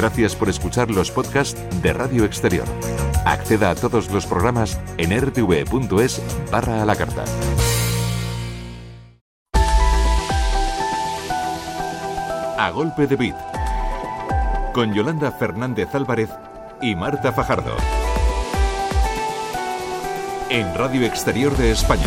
Gracias por escuchar los podcasts de Radio Exterior. Acceda a todos los programas en rtv.es/a la carta. A golpe de beat, con Yolanda Fernández Álvarez y Marta Fajardo. En Radio Exterior de España.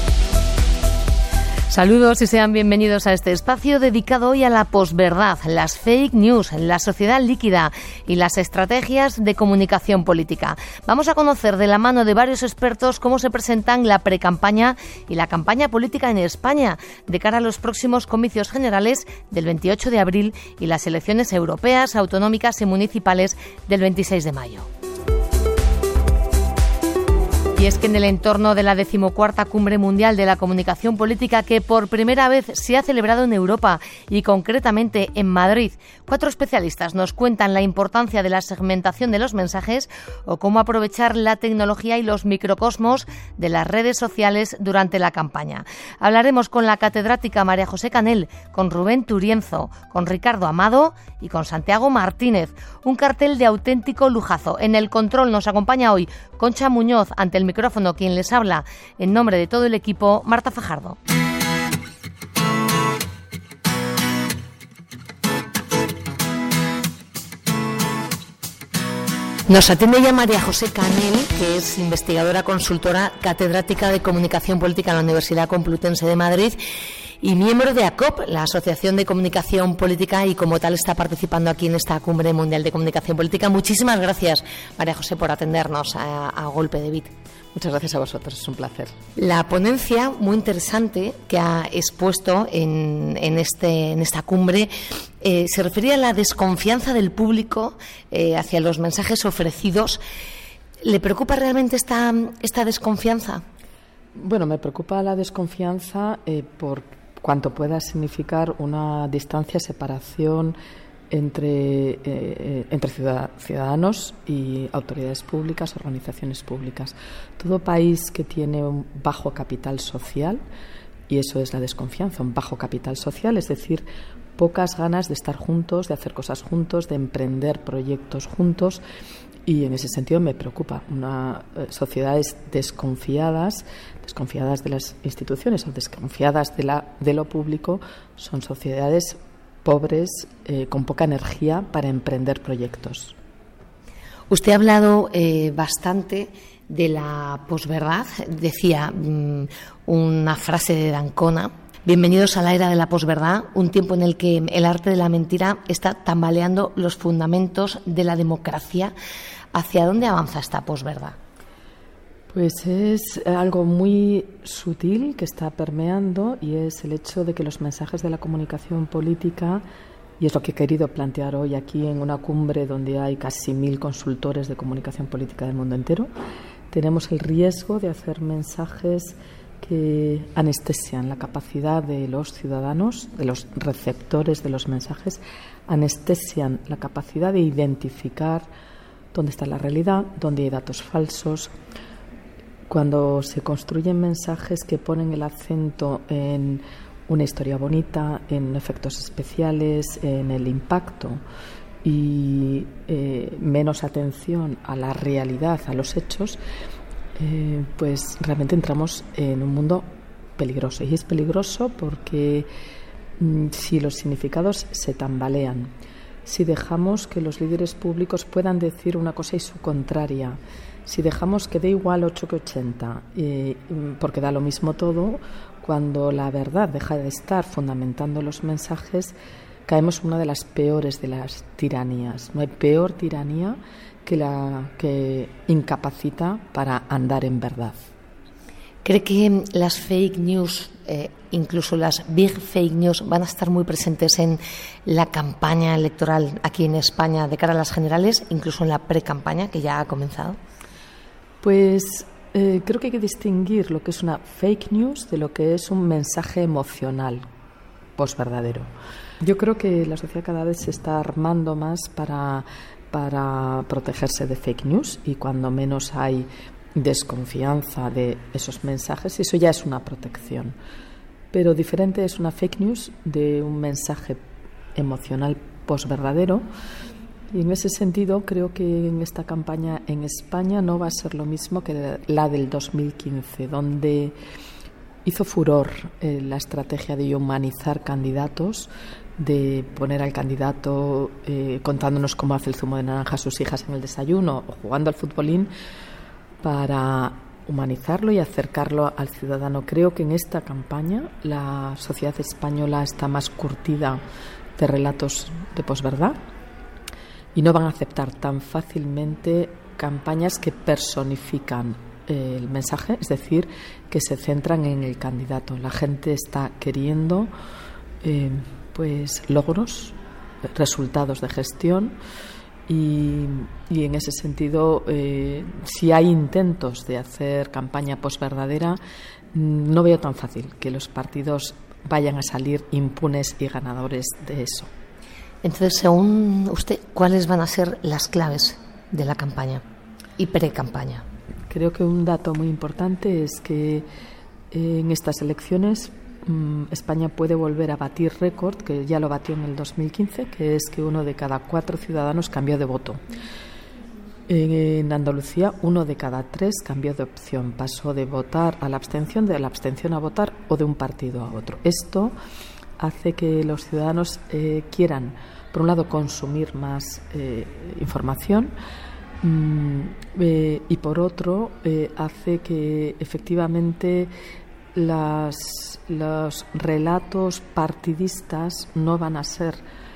Saludos y sean bienvenidos a este espacio dedicado hoy a la posverdad, las fake news, la sociedad líquida y las estrategias de comunicación política. Vamos a conocer de la mano de varios expertos cómo se presentan la precampaña y la campaña política en España de cara a los próximos comicios generales del 28 de abril y las elecciones europeas, autonómicas y municipales del 26 de mayo. Y es que en el entorno de la 14ª Cumbre Mundial de la Comunicación Política, que por primera vez se ha celebrado en Europa y concretamente en Madrid, 4 especialistas nos cuentan la importancia de la segmentación de los mensajes o cómo aprovechar la tecnología y los microcosmos de las redes sociales durante la campaña. Hablaremos con la catedrática María José Canel, con Rubén Turienzo, con Ricardo Amado y con Santiago Martínez. Un cartel de auténtico lujazo. En el control nos acompaña hoy Concha Muñoz, ante el micrófono quien les habla en nombre de todo el equipo, Marta Fajardo. Nos atiende ya María José Canel, que es investigadora, consultora, catedrática de Comunicación Política en la Universidad Complutense de Madrid y miembro de ACOP, la Asociación de Comunicación Política, y como tal está participando aquí en esta Cumbre Mundial de Comunicación Política. Muchísimas gracias, María José, por atendernos a golpe de beat. Muchas gracias a vosotros, es un placer. La ponencia muy interesante que ha expuesto en esta cumbre se refería a la desconfianza del público hacia los mensajes ofrecidos. ¿Le preocupa realmente esta desconfianza? Bueno, me preocupa la desconfianza por cuanto pueda significar una distancia, separación entre ciudadanos y autoridades públicas, organizaciones públicas. Todo país que tiene un bajo capital social, y eso es la desconfianza, un bajo capital social, es decir, pocas ganas de estar juntos, de hacer cosas juntos, de emprender proyectos juntos, y en ese sentido me preocupa. Sociedades desconfiadas de las instituciones o desconfiadas de lo público son sociedades pobres, con poca energía para emprender proyectos. Usted ha hablado bastante de la posverdad. Decía una frase de d'Ancona: bienvenidos a la era de la posverdad, un tiempo en el que el arte de la mentira está tambaleando los fundamentos de la democracia. ¿Hacia dónde avanza esta posverdad? Pues es algo muy sutil que está permeando, y es el hecho de que los mensajes de la comunicación política, y es lo que he querido plantear hoy aquí en una cumbre donde hay casi 1000 consultores de comunicación política del mundo entero, tenemos el riesgo de hacer mensajes que anestesian la capacidad de los ciudadanos, de los receptores de los mensajes, anestesian la capacidad de identificar dónde está la realidad, dónde hay datos falsos. Cuando se construyen mensajes que ponen el acento en una historia bonita, en efectos especiales, en el impacto y menos atención a la realidad, a los hechos, pues realmente entramos en un mundo peligroso. Y es peligroso porque si los significados se tambalean, si dejamos que los líderes públicos puedan decir una cosa y su contraria, si dejamos que dé igual 8 que 80, porque da lo mismo todo, cuando la verdad deja de estar fundamentando los mensajes, caemos en una de las peores de las tiranías. No hay peor tiranía que la que incapacita para andar en verdad. ¿Cree que las fake news, incluso las big fake news, van a estar muy presentes en la campaña electoral aquí en España de cara a las generales, incluso en la pre-campaña que ya ha comenzado? Pues creo que hay que distinguir lo que es una fake news de lo que es un mensaje emocional posverdadero. Yo creo que la sociedad cada vez se está armando más para protegerse de fake news, y cuando menos hay desconfianza de esos mensajes, eso ya es una protección. Pero diferente es una fake news de un mensaje emocional posverdadero, Y en ese sentido creo que en esta campaña en España no va a ser lo mismo que la del 2015, donde hizo furor la estrategia de humanizar candidatos, de poner al candidato contándonos cómo hace el zumo de naranja a sus hijas en el desayuno o jugando al futbolín, para humanizarlo y acercarlo al ciudadano. Creo que en esta campaña la sociedad española está más curtida de relatos de posverdad y no van a aceptar tan fácilmente campañas que personifican el mensaje, es decir, que se centran en el candidato. La gente está queriendo logros, resultados de gestión y en ese sentido, si hay intentos de hacer campaña posverdadera, no veo tan fácil que los partidos vayan a salir impunes y ganadores de eso. Entonces, según usted, ¿cuáles van a ser las claves de la campaña y pre-campaña? Creo que un dato muy importante es que en estas elecciones España puede volver a batir récord, que ya lo batió en el 2015, que es que 1 de cada 4 ciudadanos cambió de voto. En Andalucía, 1 de cada 3 cambió de opción, pasó de votar a la abstención, de la abstención a votar o de un partido a otro. Esto hace que los ciudadanos quieran, por un lado, consumir más información y por otro, hace que efectivamente los relatos partidistas no van a ser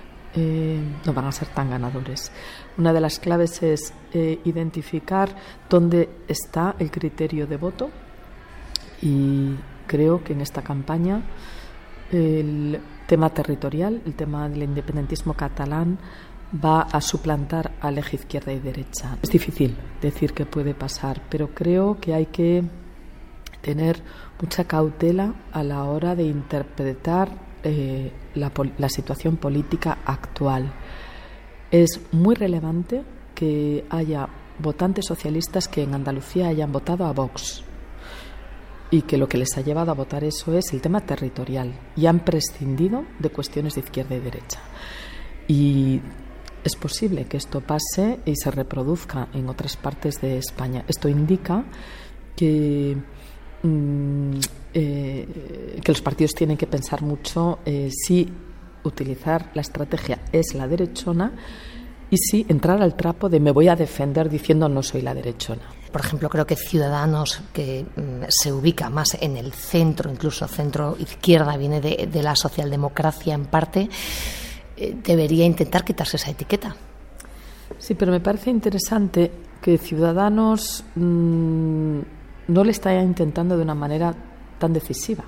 tan ganadores. Una de las claves es identificar dónde está el criterio de voto, y creo que en esta campaña el tema territorial, el tema del independentismo catalán, va a suplantar al eje izquierda y derecha. Es difícil decir que puede pasar, pero creo que hay que tener mucha cautela a la hora de interpretar la situación política actual. Es muy relevante que haya votantes socialistas que en Andalucía hayan votado a Vox y que lo que les ha llevado a votar eso es el tema territorial, y han prescindido de cuestiones de izquierda y derecha. Y es posible que esto pase y se reproduzca en otras partes de España. Esto indica que los partidos tienen que pensar mucho si utilizar la estrategia es la derechona y si entrar al trapo de me voy a defender diciendo no soy la derechona. Por ejemplo, creo que Ciudadanos, que se ubica más en el centro, incluso centro izquierda, viene de la socialdemocracia en parte, debería intentar quitarse esa etiqueta. Sí, pero me parece interesante que Ciudadanos no le está intentando de una manera tan decisiva.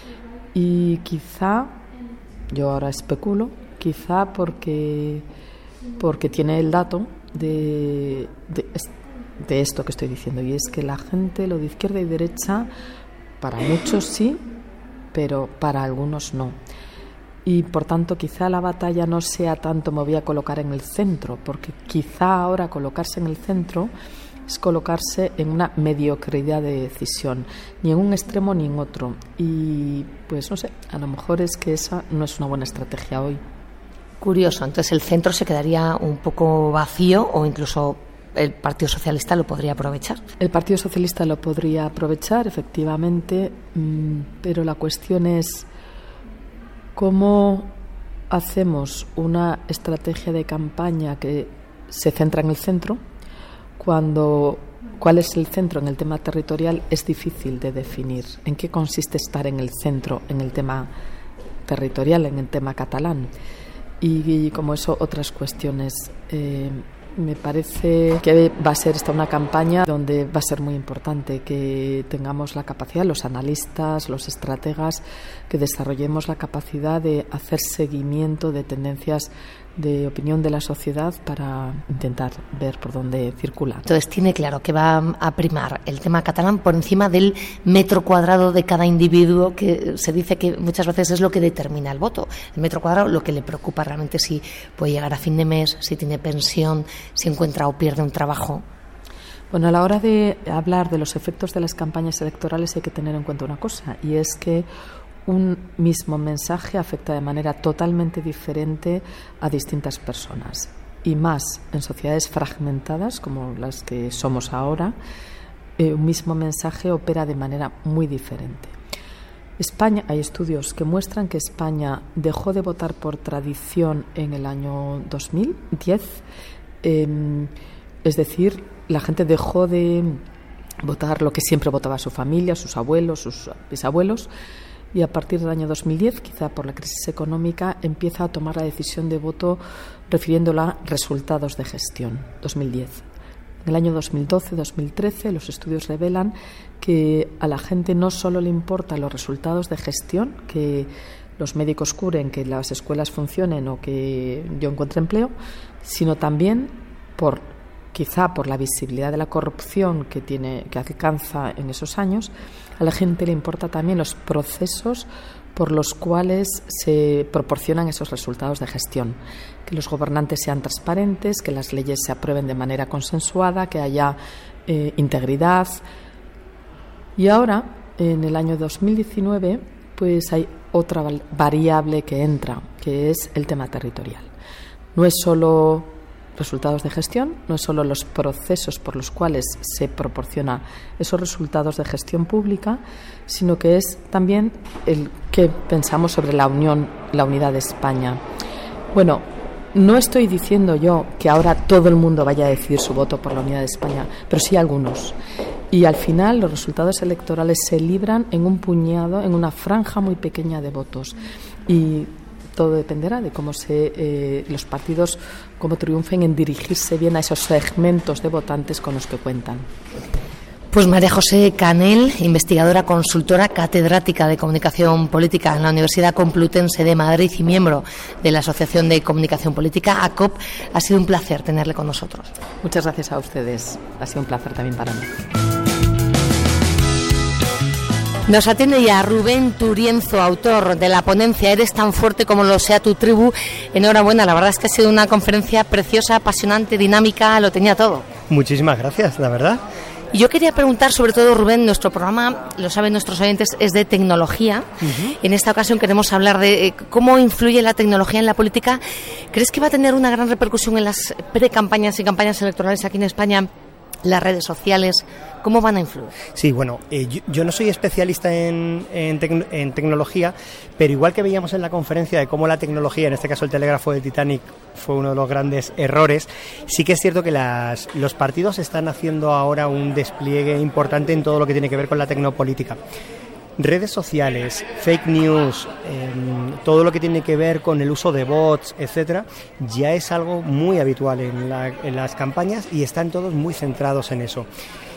Y quizá, yo ahora especulo, quizá porque tiene el dato de esto que estoy diciendo, y es que la gente, lo de izquierda y derecha, para muchos sí, pero para algunos no. Y por tanto quizá la batalla no sea tanto me voy a colocar en el centro, porque quizá ahora colocarse en el centro es colocarse en una mediocridad de decisión, ni en un extremo ni en otro. Y pues no sé, a lo mejor es que esa no es una buena estrategia hoy. Curioso, entonces el centro se quedaría un poco vacío, o incluso el Partido Socialista lo podría aprovechar. El Partido Socialista lo podría aprovechar, efectivamente, pero la cuestión es cómo hacemos una estrategia de campaña que se centra en el centro, cuando cuál es el centro en el tema territorial es difícil de definir. ¿En qué consiste estar en el centro en el tema territorial, en el tema catalán? Y como eso, otras cuestiones. Me parece que va a ser esta una campaña donde va a ser muy importante que tengamos la capacidad, los analistas, los estrategas, que desarrollemos la capacidad de hacer seguimiento de tendencias de opinión de la sociedad para intentar ver por dónde circula. Entonces tiene claro que va a primar el tema catalán por encima del metro cuadrado de cada individuo, que se dice que muchas veces es lo que determina el voto. El metro cuadrado, lo que le preocupa realmente es si puede llegar a fin de mes, si tiene pensión, si encuentra o pierde un trabajo. Bueno, a la hora de hablar de los efectos de las campañas electorales hay que tener en cuenta una cosa, y es que un mismo mensaje afecta de manera totalmente diferente a distintas personas. y más en sociedades fragmentadas como las que somos ahora, un mismo mensaje opera de manera muy diferente. España, hay estudios que muestran que España dejó de votar por tradición en el año 2010, es decir, la gente dejó de votar lo que siempre votaba su familia, sus abuelos, sus bisabuelos, y a partir del año 2010, quizá por la crisis económica, empieza a tomar la decisión de voto refiriéndola a resultados de gestión, 2010. En el año 2012-2013 los estudios revelan que a la gente no solo le importan los resultados de gestión, que los médicos curen, que las escuelas funcionen o que yo encuentre empleo, sino también quizá por la visibilidad de la corrupción que alcanza en esos años, a la gente le importa también los procesos por los cuales se proporcionan esos resultados de gestión, que los gobernantes sean transparentes, que las leyes se aprueben de manera consensuada, que haya integridad. Y ahora, en el año 2019, pues hay otra variable que entra, que es el tema territorial. No es solo resultados de gestión, no es solo los procesos por los cuales se proporciona esos resultados de gestión pública, sino que es también el que pensamos sobre la unidad de España. Bueno, no estoy diciendo yo que ahora todo el mundo vaya a decidir su voto por la unidad de España, pero sí algunos. Y al final los resultados electorales se libran en un puñado, en una franja muy pequeña de votos. Y todo dependerá de cómo los partidos cómo triunfen en dirigirse bien a esos segmentos de votantes con los que cuentan. Pues María José Canel, investigadora, consultora, catedrática de Comunicación Política en la Universidad Complutense de Madrid y miembro de la Asociación de Comunicación Política, ACOP, ha sido un placer tenerle con nosotros. Muchas gracias a ustedes. Ha sido un placer también para mí. Nos atiende ya Rubén Turienzo, autor de la ponencia Eres tan fuerte como lo sea tu tribu. Enhorabuena, la verdad es que ha sido una conferencia preciosa, apasionante, dinámica, lo tenía todo. Muchísimas gracias, la verdad. Y yo quería preguntar, sobre todo, Rubén, nuestro programa, lo saben nuestros oyentes, es de tecnología. Uh-huh. En esta ocasión queremos hablar de cómo influye la tecnología en la política. ¿Crees que va a tener una gran repercusión en las precampañas y campañas electorales aquí en España? Las redes sociales, ¿cómo van a influir? Sí, bueno, yo no soy especialista en tecnología, pero igual que veíamos en la conferencia de cómo la tecnología, en este caso el telégrafo de Titanic, fue uno de los grandes errores, sí que es cierto que los partidos están haciendo ahora un despliegue importante en todo lo que tiene que ver con la tecnopolítica. Redes sociales, fake news, todo lo que tiene que ver con el uso de bots, etcétera, ya es algo muy habitual en las campañas y están todos muy centrados en eso.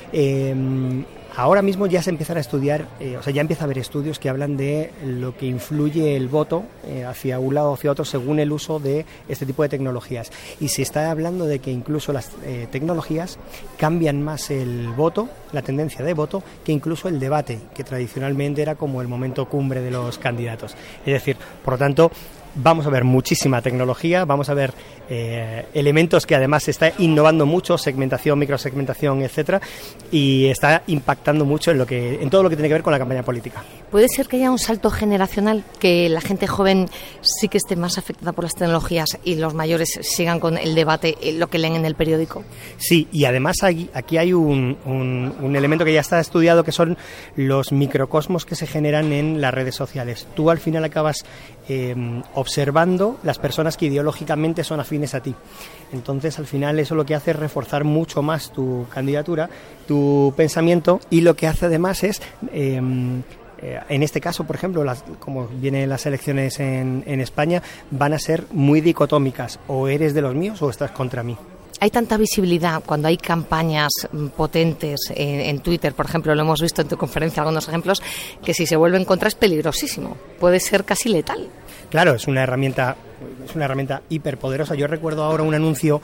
Ahora mismo ya se empiezan a estudiar, ya empieza a haber estudios que hablan de lo que influye el voto hacia un lado o hacia otro según el uso de este tipo de tecnologías. Y se está hablando de que incluso las tecnologías cambian más el voto, la tendencia de voto, que incluso el debate, que tradicionalmente era como el momento cumbre de los candidatos. Es decir, por lo tanto, vamos a ver muchísima tecnología, vamos a ver elementos que además se está innovando mucho, segmentación, microsegmentación, etcétera, y está impactando mucho en todo lo que tiene que ver con la campaña política. ¿Puede ser que haya un salto generacional, que la gente joven sí que esté más afectada por las tecnologías y los mayores sigan con el debate, lo que leen en el periódico? Sí, y además aquí hay un elemento que ya está estudiado, que son los microcosmos que se generan en las redes sociales. Tú al final acabas observando las personas que ideológicamente son afines a ti. Entonces, al final, eso lo que hace es reforzar mucho más tu candidatura, tu pensamiento, y lo que hace además es, en este caso, por ejemplo, como vienen las elecciones en España, van a ser muy dicotómicas: o eres de los míos o estás contra mí. Hay tanta visibilidad cuando hay campañas potentes en Twitter, por ejemplo, lo hemos visto en tu conferencia, algunos ejemplos, que si se vuelve en contra es peligrosísimo, puede ser casi letal. Claro, es una herramienta hiperpoderosa. Yo recuerdo ahora un anuncio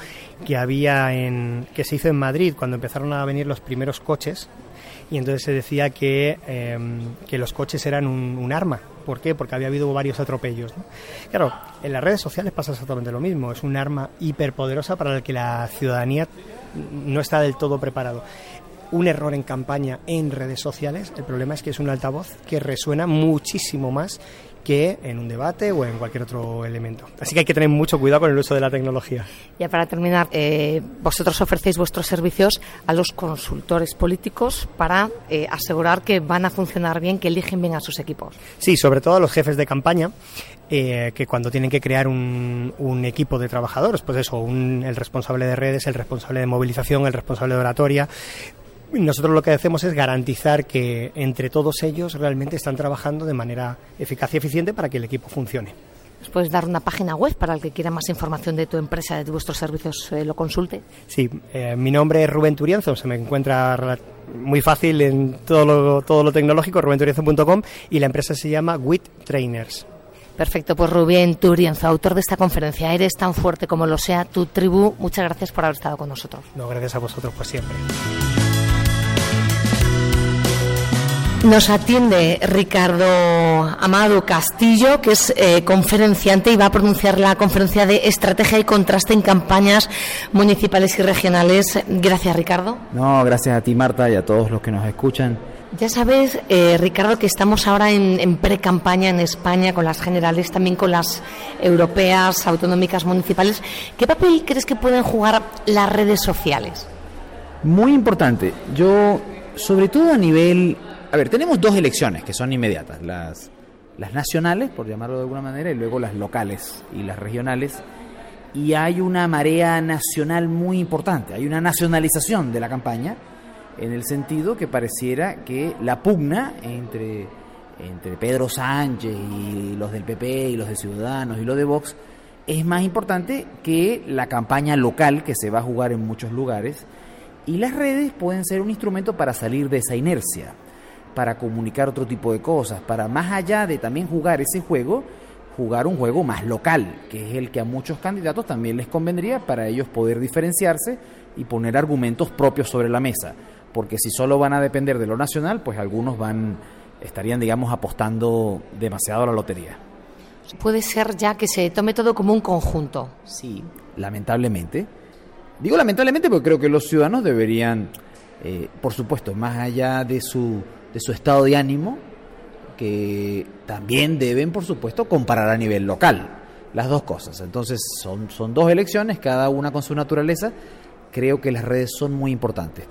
que se hizo en Madrid cuando empezaron a venir los primeros coches, y entonces se decía que los coches eran un arma. ¿Por qué? Porque había habido varios atropellos, ¿no? Claro, en las redes sociales pasa exactamente lo mismo. Es un arma hiperpoderosa para la que la ciudadanía no está del todo preparado. Un error en campaña en redes sociales, el problema es que es un altavoz que resuena muchísimo más que en un debate o en cualquier otro elemento. Así que hay que tener mucho cuidado con el uso de la tecnología. Ya para terminar, vosotros ofrecéis vuestros servicios a los consultores políticos para asegurar que van a funcionar bien, que eligen bien a sus equipos. Sí, sobre todo a los jefes de campaña, que cuando tienen que crear un equipo de trabajadores, pues eso, el responsable de redes, el responsable de movilización, el responsable de oratoria. Nosotros lo que hacemos es garantizar que entre todos ellos realmente están trabajando de manera eficaz y eficiente para que el equipo funcione. ¿Nos puedes dar una página web para el que quiera más información de tu empresa, de vuestros servicios, lo consulte? Sí, mi nombre es Rubén Turienzo, se me encuentra muy fácil en todo lo tecnológico, rubenturienzo.com, y la empresa se llama WIT Trainers. Perfecto, pues Rubén Turienzo, autor de esta conferencia, Eres tan fuerte como lo sea tu tribu, muchas gracias por haber estado con nosotros. No, gracias a vosotros por siempre. Nos atiende Ricardo Amado Castillo, que es conferenciante y va a pronunciar la conferencia de Estrategia y Contraste en Campañas Municipales y Regionales. Gracias, Ricardo. No, gracias a ti, Marta, y a todos los que nos escuchan. Ya sabes, Ricardo, que estamos ahora en pre-campaña en España, con las generales, también con las europeas, autonómicas, municipales. ¿Qué papel crees que pueden jugar las redes sociales? Muy importante. Yo, sobre todo a nivel... A ver, tenemos dos elecciones que son inmediatas, las nacionales, por llamarlo de alguna manera, y luego las locales y las regionales. Y hay una marea nacional muy importante, hay una nacionalización de la campaña, en el sentido que pareciera que la pugna entre Pedro Sánchez y los del PP y los de Ciudadanos y los de Vox es más importante que la campaña local que se va a jugar en muchos lugares, y las redes pueden ser un instrumento para salir de esa inercia, para comunicar otro tipo de cosas, para más allá de también jugar ese juego, jugar un juego más local, que es el que a muchos candidatos también les convendría para ellos poder diferenciarse y poner argumentos propios sobre la mesa, porque si solo van a depender de lo nacional, pues algunos estarían, digamos, apostando demasiado a la lotería. Puede ser ya que se tome todo como un conjunto. Sí, lamentablemente. Digo lamentablemente porque creo que los ciudadanos deberían, por supuesto, más allá de su estado de ánimo, que también deben, por supuesto, comparar a nivel local las dos cosas. Entonces son dos elecciones, cada una con su naturaleza. Creo que las redes son muy importantes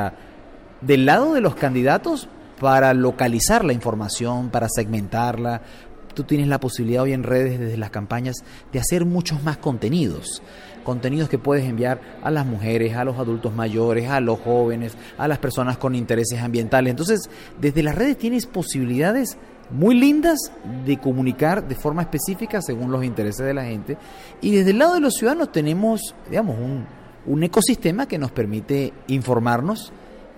del lado de los candidatos, para localizar la información, para segmentarla. Tú tienes la posibilidad hoy en redes, desde las campañas, de hacer muchos más contenidos que puedes enviar a las mujeres, a los adultos mayores, a los jóvenes, a las personas con intereses ambientales. Entonces, desde las redes tienes posibilidades muy lindas de comunicar de forma específica según los intereses de la gente, y desde el lado de los ciudadanos tenemos, digamos, un ecosistema que nos permite informarnos,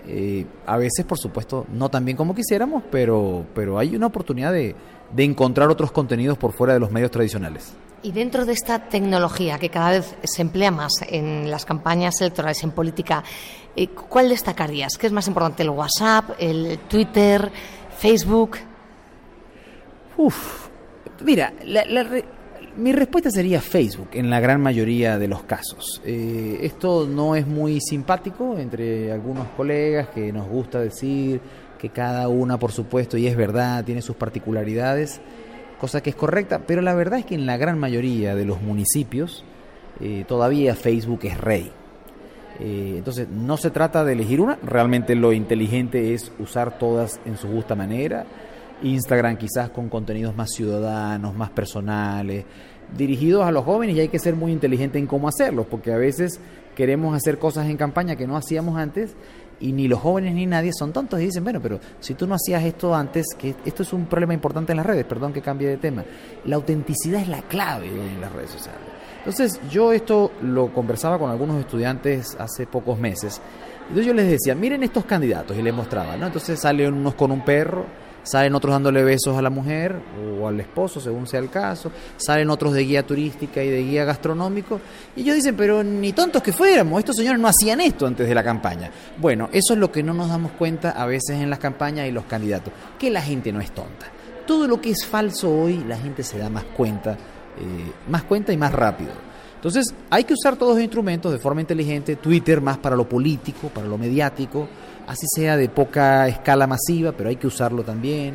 a veces, por supuesto, no tan bien como quisiéramos, pero hay una oportunidad de encontrar otros contenidos por fuera de los medios tradicionales. Y dentro de esta tecnología que cada vez se emplea más en las campañas electorales, en política, ¿cuál destacarías? ¿Qué es más importante, el WhatsApp, el Twitter, Facebook? Mira, mi respuesta sería Facebook en la gran mayoría de los casos. Esto no es muy simpático entre algunos colegas, que nos gusta decir que cada una, por supuesto, y es verdad, tiene sus particularidades, cosa que es correcta, pero la verdad es que en la gran mayoría de los municipios todavía Facebook es rey. Entonces no se trata de elegir una, realmente lo inteligente es usar todas en su justa manera. Instagram quizás con contenidos más ciudadanos, más personales, dirigidos a los jóvenes, y hay que ser muy inteligente en cómo hacerlos, porque a veces queremos hacer cosas en campaña que no hacíamos antes, y ni los jóvenes ni nadie son tontos y dicen, bueno, pero si tú no hacías esto antes, que esto es un problema importante en las redes, perdón que cambie de tema, la autenticidad es la clave en las redes sociales. Entonces yo esto lo conversaba con algunos estudiantes hace pocos meses, entonces yo les decía, miren estos candidatos, y les mostraba, ¿no? Entonces salen unos con un perro, salen otros dándole besos a la mujer o al esposo, según sea el caso, salen otros de guía turística y de guía gastronómico, y ellos dicen, pero ni tontos que fuéramos, estos señores no hacían esto antes de la campaña. Bueno, eso es lo que no nos damos cuenta a veces en las campañas y los candidatos, que la gente no es tonta. Todo lo que es falso hoy, la gente se da más cuenta y más rápido. Entonces, hay que usar todos los instrumentos de forma inteligente, Twitter más para lo político, para lo mediático, así sea de poca escala masiva, pero hay que usarlo también.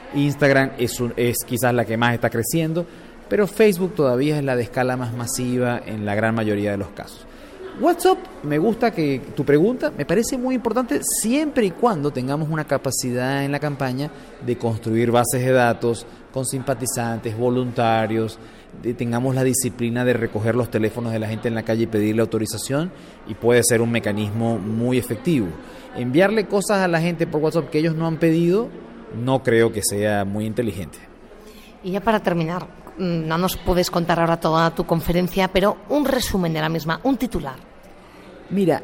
Instagram es quizás la que más está creciendo, pero Facebook todavía es la de escala más masiva en la gran mayoría de los casos. WhatsApp, me gusta que tu pregunta, me parece muy importante siempre y cuando tengamos una capacidad en la campaña de construir bases de datos con simpatizantes, voluntarios, tengamos la disciplina de recoger los teléfonos de la gente en la calle y pedirle autorización, y puede ser un mecanismo muy efectivo. Enviarle cosas a la gente por WhatsApp que ellos no han pedido, no creo que sea muy inteligente. Y ya para terminar, no nos puedes contar ahora toda tu conferencia, pero un resumen de la misma, un titular. Mira,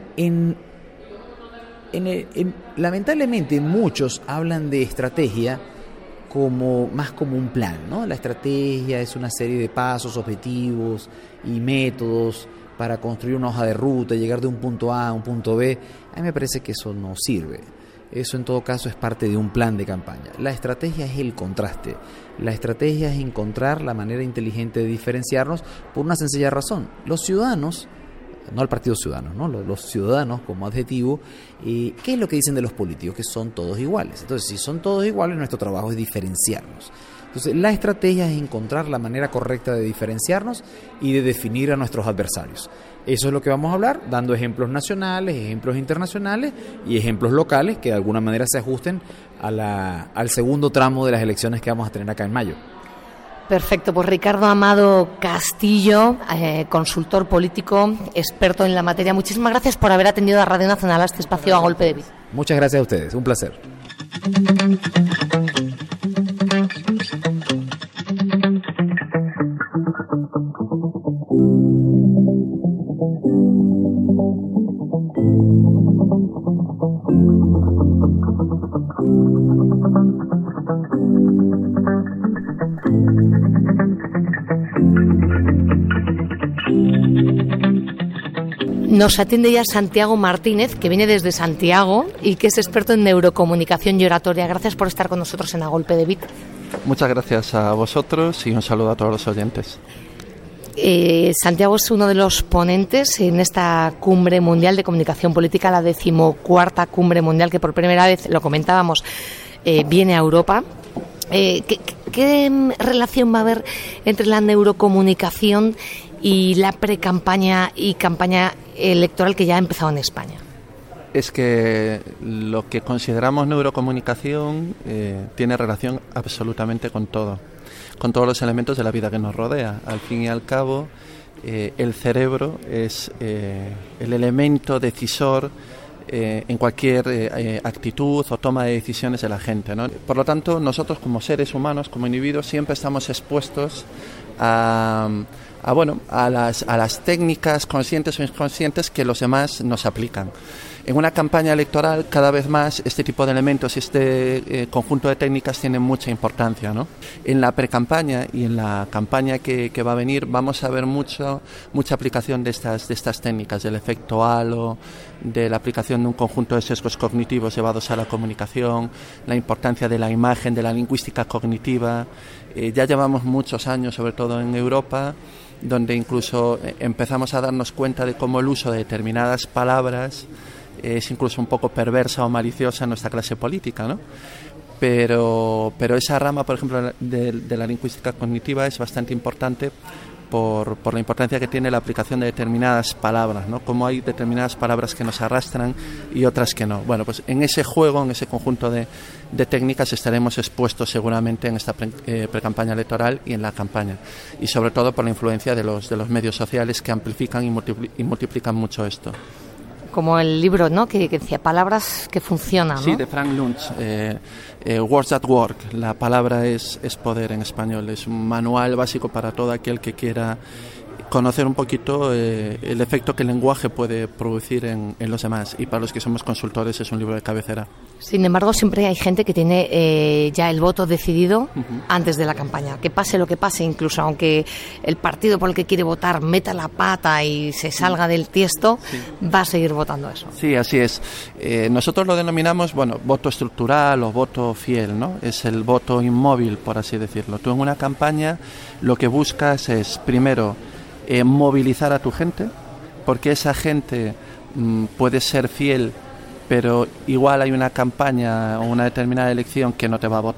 lamentablemente muchos hablan de estrategia más como un plan, ¿no? La estrategia es una serie de pasos, objetivos y métodos para construir una hoja de ruta, llegar de un punto A a un punto B. A mí me parece que eso no sirve. Eso en todo caso es parte de un plan de campaña. La estrategia es el contraste. La estrategia es encontrar la manera inteligente de diferenciarnos por una sencilla razón. Los ciudadanos, no el Partido Ciudadano, ¿no? Los ciudadanos como adjetivo, ¿qué es lo que dicen de los políticos? Que son todos iguales. Entonces, si son todos iguales, nuestro trabajo es diferenciarnos. Entonces, la estrategia es encontrar la manera correcta de diferenciarnos y de definir a nuestros adversarios. Eso es lo que vamos a hablar, dando ejemplos nacionales, ejemplos internacionales y ejemplos locales que de alguna manera se ajusten al segundo tramo de las elecciones que vamos a tener acá en mayo. Perfecto, pues Ricardo Amado Castillo, consultor político, experto en la materia. Muchísimas gracias por haber atendido a Radio Nacional a este espacio A Golpe de Vida. Muchas gracias a ustedes, un placer. Nos atiende ya Santiago Martínez, que viene desde Santiago y que es experto en neurocomunicación y oratoria. Gracias por estar con nosotros en A Golpe de Vida. Muchas gracias a vosotros y un saludo a todos los oyentes. Santiago es uno de los ponentes en esta cumbre mundial de comunicación política, la 14ª cumbre mundial, que por primera vez, lo comentábamos, viene a Europa. ¿Qué relación va a haber entre la neurocomunicación y la precampaña y campaña electoral que ya ha empezado en España? Es que lo que consideramos neurocomunicación tiene relación absolutamente con todo, con todos los elementos de la vida que nos rodea. Al fin y al cabo, el cerebro es el elemento decisor en cualquier actitud o toma de decisiones de la gente, ¿no? Por lo tanto, nosotros como seres humanos, como individuos, siempre estamos expuestos a las técnicas conscientes o inconscientes que los demás nos aplican. En una campaña electoral, cada vez más, este tipo de elementos y este conjunto de técnicas tienen mucha importancia, ¿no? En la precampaña y en la campaña que va a venir vamos a ver mucha aplicación de estas técnicas, del efecto halo, de la aplicación de un conjunto de sesgos cognitivos llevados a la comunicación, la importancia de la imagen, de la lingüística cognitiva. Ya llevamos muchos años, sobre todo en Europa, donde incluso empezamos a darnos cuenta de cómo el uso de determinadas palabras es incluso un poco perversa o maliciosa en nuestra clase política, ¿no? Pero esa rama, por ejemplo, de la lingüística cognitiva es bastante importante por la importancia que tiene la aplicación de determinadas palabras, ¿no? Como hay determinadas palabras que nos arrastran y otras que no. Bueno, pues en ese juego, en ese conjunto de técnicas estaremos expuestos seguramente en esta precampaña electoral y en la campaña. Y sobre todo por la influencia de los medios sociales que amplifican y multiplican mucho esto. Como el libro, ¿no?, que decía palabras que funcionan, ¿no? Sí, de Frank Luntz, Words at Work. La palabra es poder en español. Es un manual básico para todo aquel que quiera conocer un poquito el efecto que el lenguaje puede producir en los demás. Y para los que somos consultores es un libro de cabecera. Sin embargo, siempre hay gente que tiene ya el voto decidido antes de la campaña. Que pase lo que pase, incluso aunque el partido por el que quiere votar meta la pata y se salga del tiesto, va a seguir votando eso. Sí, así es. Nosotros lo denominamos, voto estructural o voto fiel, ¿no? Es el voto inmóvil, por así decirlo. Tú en una campaña lo que buscas es, primero, movilizar a tu gente, porque esa gente puede ser fiel, pero igual hay una campaña o una determinada elección que no te va a votar,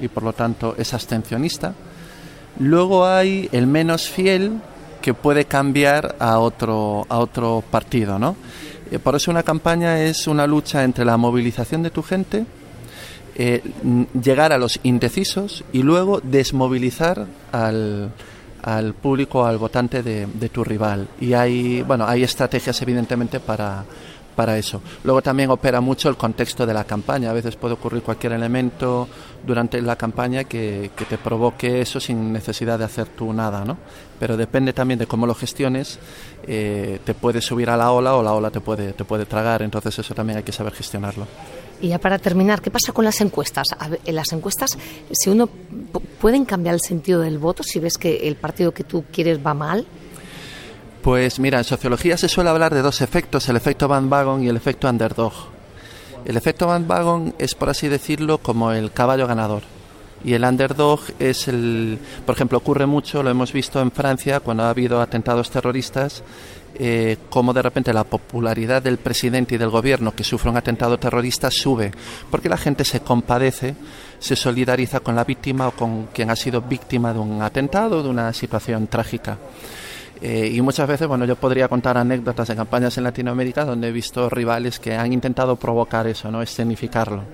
y por lo tanto es abstencionista. Luego hay el menos fiel, que puede cambiar a otro partido, ¿no? Por eso una campaña es una lucha entre la movilización de tu gente, llegar a los indecisos y luego desmovilizar al público, al votante de tu rival. Y hay estrategias evidentemente para eso. Luego también opera mucho el contexto de la campaña. A veces puede ocurrir cualquier elemento durante la campaña que te provoque eso sin necesidad de hacer tú nada, ¿no? Pero depende también de cómo lo gestiones. Te puedes subir a la ola o la ola te puede tragar. Entonces eso también hay que saber gestionarlo. Y ya para terminar, ¿qué pasa con las encuestas? En las encuestas, si uno pueden cambiar el sentido del voto si ves que el partido que tú quieres va mal. Pues mira, en sociología se suele hablar de dos efectos, el efecto bandwagon y el efecto underdog. El efecto bandwagon es, por así decirlo, como el caballo ganador. Y el underdog es por ejemplo, ocurre mucho, lo hemos visto en Francia cuando ha habido atentados terroristas, como de repente la popularidad del presidente y del gobierno que sufre un atentado terrorista sube, porque la gente se compadece, se solidariza con la víctima o con quien ha sido víctima de un atentado, de una situación trágica. Y muchas veces, yo podría contar anécdotas de campañas en Latinoamérica donde he visto rivales que han intentado provocar eso, ¿no? Escenificarlo.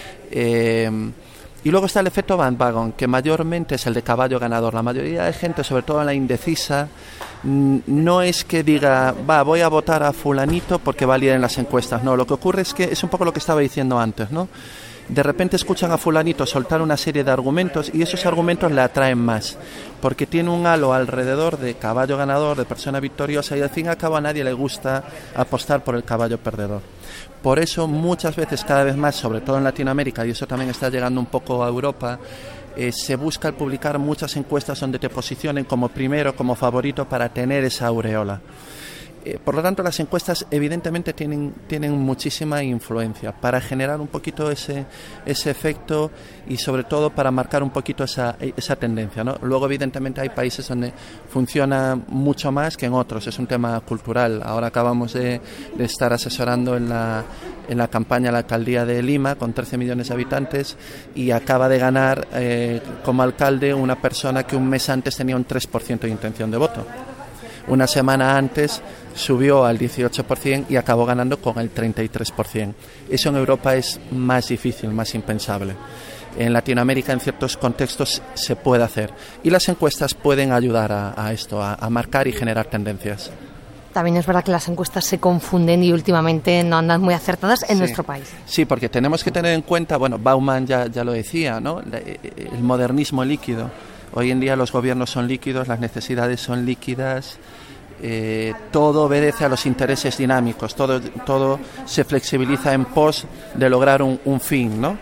Y luego está el efecto bandwagon, que mayormente es el de caballo ganador. La mayoría de gente, sobre todo la indecisa, no es que diga, voy a votar a fulanito porque va a líder en las encuestas. No, lo que ocurre es que es un poco lo que estaba diciendo antes, ¿no? De repente escuchan a fulanito soltar una serie de argumentos y esos argumentos le atraen más, porque tiene un halo alrededor de caballo ganador, de persona victoriosa, y al fin y al cabo a nadie le gusta apostar por el caballo perdedor. Por eso muchas veces, cada vez más, sobre todo en Latinoamérica, y eso también está llegando un poco a Europa, se busca el publicar muchas encuestas donde te posicionen como primero, como favorito, para tener esa aureola. Por lo tanto, las encuestas evidentemente tienen muchísima influencia para generar un poquito ese efecto y sobre todo para marcar un poquito esa tendencia, ¿no? Luego, evidentemente, hay países donde funciona mucho más que en otros. Es un tema cultural. Ahora acabamos de estar asesorando en la campaña a la alcaldía de Lima con 13 millones de habitantes y acaba de ganar como alcalde una persona que un mes antes tenía un 3% de intención de voto. Una semana antes subió al 18% y acabó ganando con el 33%. Eso en Europa es más difícil, más impensable. En Latinoamérica, en ciertos contextos, se puede hacer. Y las encuestas pueden ayudar a esto, a marcar y generar tendencias. También es verdad que las encuestas se confunden y últimamente no andan muy acertadas en nuestro país. Sí, porque tenemos que tener en cuenta, Bauman ya lo decía, ¿no? El modernismo líquido. Hoy en día los gobiernos son líquidos, las necesidades son líquidas, todo obedece a los intereses dinámicos, todo se flexibiliza en pos de lograr un fin, ¿no?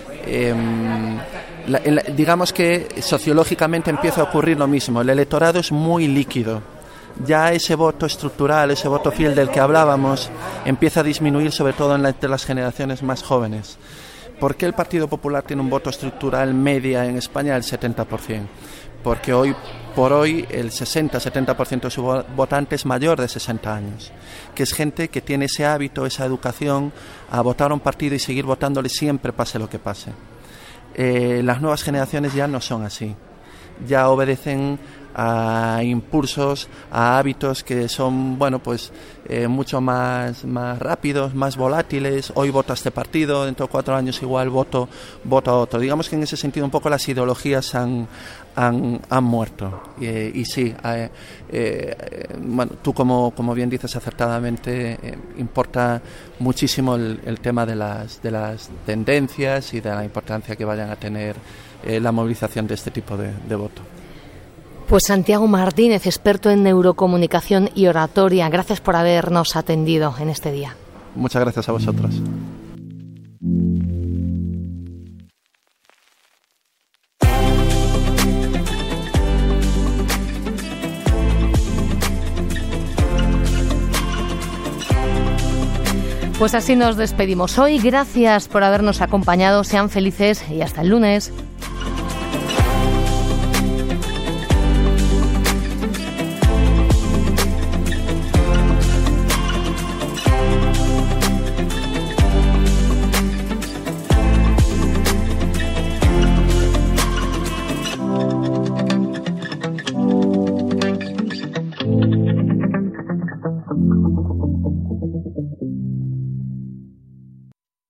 Digamos que sociológicamente empieza a ocurrir lo mismo, el electorado es muy líquido, ya ese voto estructural, ese voto fiel del que hablábamos, empieza a disminuir sobre todo entre las generaciones más jóvenes. ¿Por qué el Partido Popular tiene un voto estructural media en España del 70%? Porque hoy por hoy el 60-70% de su votante es mayor de 60 años, que es gente que tiene ese hábito, esa educación a votar a un partido y seguir votándole siempre pase lo que pase. Las nuevas generaciones ya no son así, ya obedecen a impulsos, a hábitos que son, mucho más rápidos, más volátiles. Hoy voto a este partido, dentro de 4 años igual voto a otro. Digamos que en ese sentido un poco las ideologías han muerto. Y sí, tú como bien dices acertadamente, importa muchísimo el tema de las tendencias y de la importancia que vayan a tener la movilización de este tipo de voto. Pues Santiago Martínez, experto en neurocomunicación y oratoria, gracias por habernos atendido en este día. Muchas gracias a vosotros. Pues así nos despedimos hoy. Gracias por habernos acompañado. Sean felices y hasta el lunes.